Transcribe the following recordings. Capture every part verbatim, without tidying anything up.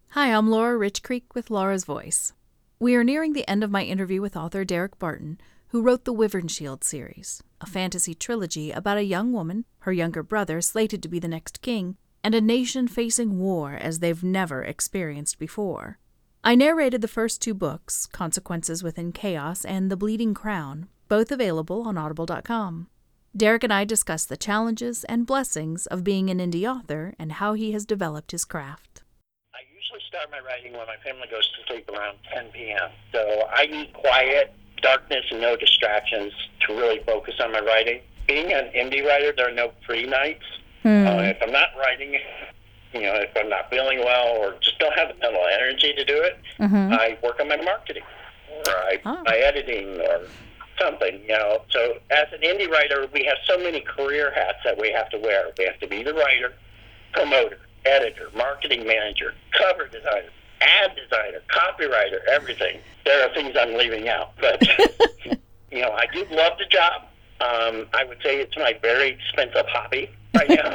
Hi, I'm Laura Richcreek with Laura's Voice. We are nearing the end of my interview with author Derek Barton, who wrote the Wyvernshield series, a fantasy trilogy about a young woman, her younger brother slated to be the next king, and a nation facing war as they've never experienced before. I narrated the first two books, Consequences Within Chaos and The Bleeding Crown, both available on audible dot com. Derek and I discussed the challenges and blessings of being an indie author and how he has developed his craft. I usually start my writing when my family goes to sleep around ten p.m. So I need quiet, darkness, and no distractions to really focus on my writing. Being an indie writer, there are no free nights. Hmm. Uh, if I'm not writing, you know, if I'm not feeling well or just don't have the mental energy to do it, Mm-hmm. I work on my marketing or I, Oh. my editing or something, you know. So as an indie writer, we have so many career hats that we have to wear. We have to be the writer, promoter, editor, marketing manager, cover designer, ad designer, copywriter, everything. There are things I'm leaving out, but you know, I do love the job. Um, I would say it's my very expensive hobby right now,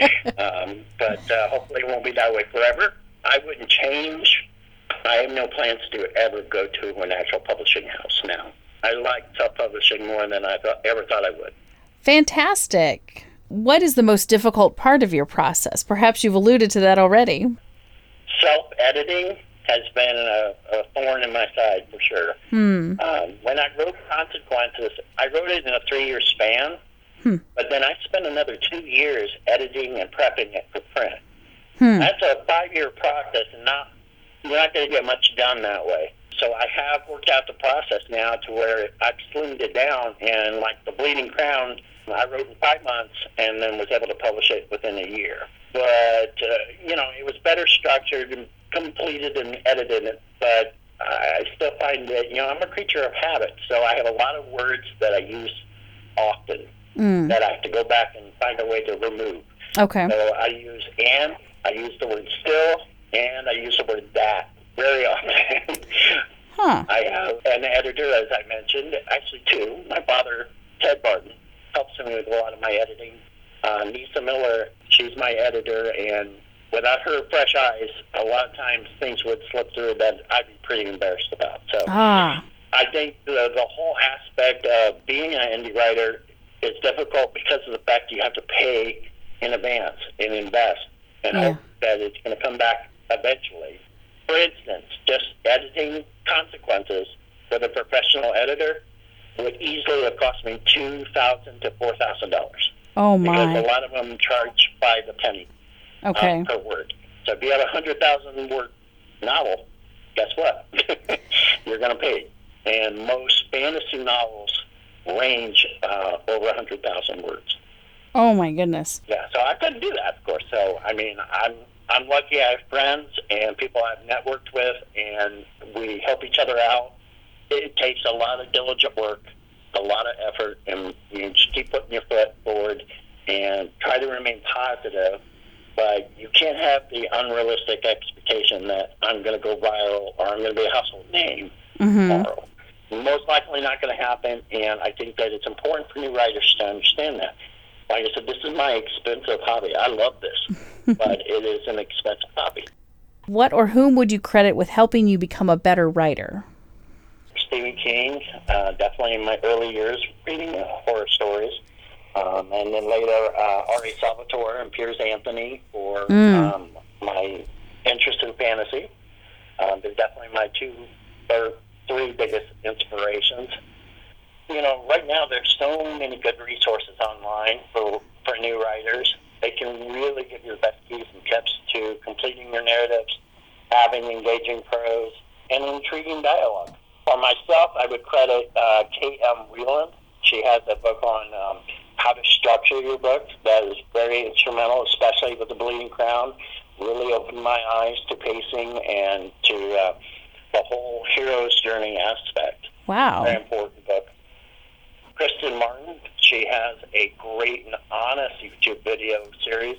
um, but uh, hopefully it won't be that way forever. I wouldn't change. I have no plans to ever go to an actual publishing house now. I like self-publishing more than I thought, ever thought I would. Fantastic. What is the most difficult part of your process? Perhaps you've alluded to that already. Self-editing has been a, a thorn in my side for sure. Hmm. Um, when I wrote Consequences, I wrote it in a three-year span, Hmm. but then I spent another two years editing and prepping it for print. Hmm. That's a five-year process, and not you're not going to get much done that way. So I have worked out the process now to where I've slimmed it down, and like The Bleeding Crown, I wrote in five months and then was able to publish it within a year. But, uh, you know, it was better structured and completed and edited it, but I still find that, you know, I'm a creature of habit, so I have a lot of words that I use often Mm. that I have to go back and find a way to remove. Okay. So I use and, I use the word still, and I use the word that very often. Huh. I have an editor, as I mentioned, actually two. My father, Ted Barton, helps me with a lot of my editing. Uh, Nisa Miller, she's my editor, and without her fresh eyes, a lot of times things would slip through that I'd be pretty embarrassed about. So Ah. I think the, the whole aspect of being an indie writer is difficult because of the fact you have to pay in advance and invest and Yeah. hope that it's going to come back eventually. For instance, just editing Consequences with a professional editor would easily have cost me two thousand dollars to four thousand dollars. Oh Because a my. lot of them charge by the penny Okay. uh, per word. So if you have a one hundred thousand word novel, guess what? You're going to pay. And most fantasy novels range uh, over one hundred thousand words. Oh my goodness. Yeah, so I couldn't do that, of course. So, I mean, I'm I'm lucky I have friends and people I've networked with, and we help each other out. It takes a lot of diligent work, a lot of effort, and you just keep putting your foot forward and try to remain positive. But you can't have the unrealistic expectation that I'm going to go viral or I'm going to be a household name Mm-hmm. tomorrow. Most likely not going to happen, and I think that it's important for new writers to understand that. Like I said, this is my expensive hobby. I love this, but it is an expensive hobby. What or whom would you credit with helping you become a better writer? Stephen King, uh, definitely in my early years reading uh, horror stories. Um, and then later, uh, R A Salvatore and Piers Anthony for Mm. um, my interest in fantasy. Um, they're definitely my two or three biggest inspirations. You know, right now there's so many good resources online for, for new writers. They can really give you the best keys and tips to completing your narratives, having engaging prose, and intriguing dialogue. For myself, I would credit uh, Kate M. Whelan. She has a book on um, how to structure your book that is very instrumental, especially with The Bleeding Crown. Really opened my eyes to pacing and to uh, the whole hero's journey aspect. Wow. Very important book. Kristen Martin, she has a great and honest YouTube video series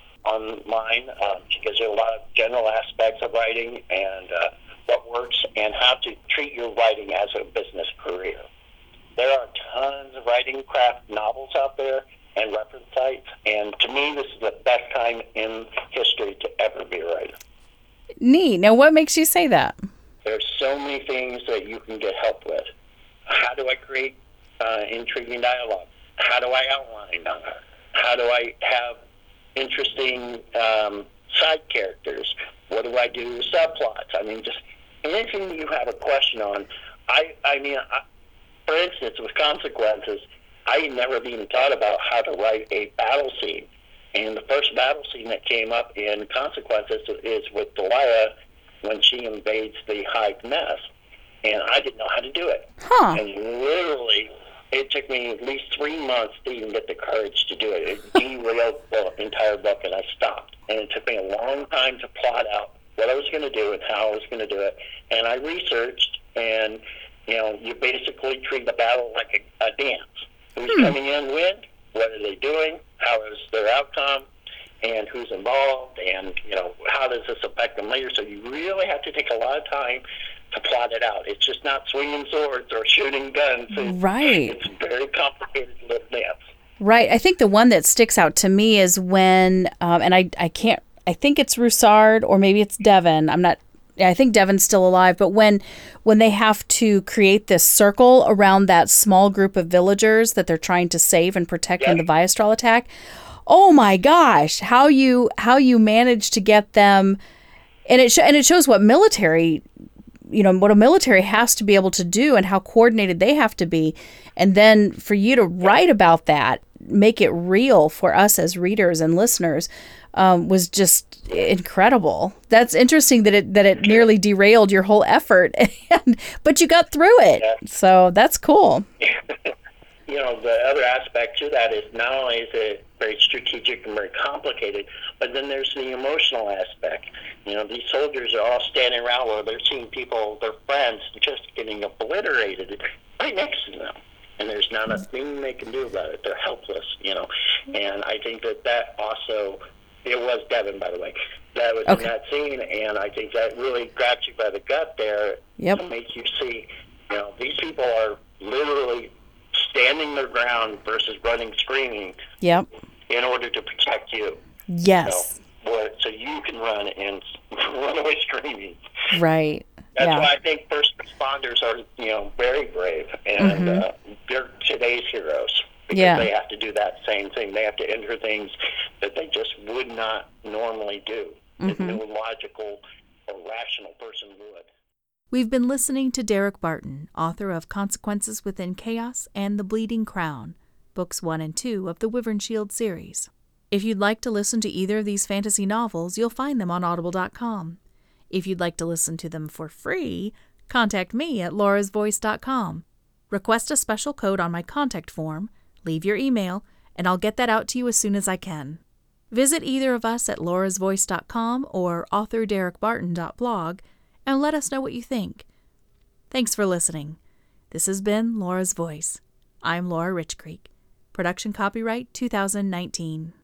online. Um, she gives you a lot of general aspects of writing and uh, what works and how to treat your writing as a business career. There are tons of writing craft novels out there and reference sites, and to me, this is the best time in history to ever be a writer. Neat. Now, what makes you say that? There's so many things that you can get help with. How do I create uh, intriguing dialogue? How do I outline? Uh, how do I have interesting um, side characters? What do I do with subplots? I mean, just anything that you have a question on. I, I mean, I, for instance, with Consequences, I had never even thought about how to write a battle scene. And the first battle scene that came up in Consequences is with Delilah when she invades the Hive Nest. And I didn't know how to do it. Huh. And literally, it took me at least three months to even get the courage to do it. It derailed the entire book, and I stopped. And it took me a long time to plot out what I was going to do and how I was going to do it. And I researched, and, you know, you basically treat the battle like a, a dance. Who's hmm. coming in when? What are they doing? How is their outcome? And who's involved? And, you know, how does this affect them later? So you really have to take a lot of time to plot it out. It's just not swinging swords or shooting guns. It's, right. It's a very complicated little dance. Right. I think the one that sticks out to me is when, um, and I, I can't, I think it's Roussard or maybe it's Devon. I'm not, I think Devon's still alive, but when, when they have to create this circle around that small group of villagers that they're trying to save and protect Yep. from the Viastral attack. Oh my gosh, how you, how you manage to get them. And it, sh- and it shows what military, you know, what a military has to be able to do and how coordinated they have to be. And then for you to write about that, make it real for us as readers and listeners, um, was just incredible. That's interesting that it that it nearly derailed your whole effort, and, but you got through it. Yeah. So that's cool. You know, the other aspect to that is not only is it very strategic and very complicated, but then there's the emotional aspect. You know, these soldiers are all standing around where they're seeing people, their friends, just getting obliterated right next to them. And there's not a thing they can do about it. They're helpless, you know. And I think that that also, it was Devon, by the way, that was Okay. in that scene, and I think that really grabs you by the gut there Yep. to make you see, you know, these people are literally standing their ground versus running, screaming Yep. in order to protect you. Yes. So, what, so you can run and run away screaming. Right. That's yeah. why I think first responders are, you know, very brave, and Mhm. uh, they're today's heroes because Yeah. they have to do that same thing. They have to enter things that they just would not normally do. That Mhm. no logical or rational person would. We've been listening to Derek Barton, author of Consequences Within Chaos and The Bleeding Crown, books one and two of the Wyvern Shield series. If you'd like to listen to either of these fantasy novels, you'll find them on audible dot com. If you'd like to listen to them for free, contact me at laura's voice dot com. Request a special code on my contact form, leave your email, and I'll get that out to you as soon as I can. Visit either of us at laura's voice dot com or author derek barton dot blog and let us know what you think. Thanks for listening. This has been Laura's Voice. I'm Laura Richcreek. Production copyright two thousand nineteen.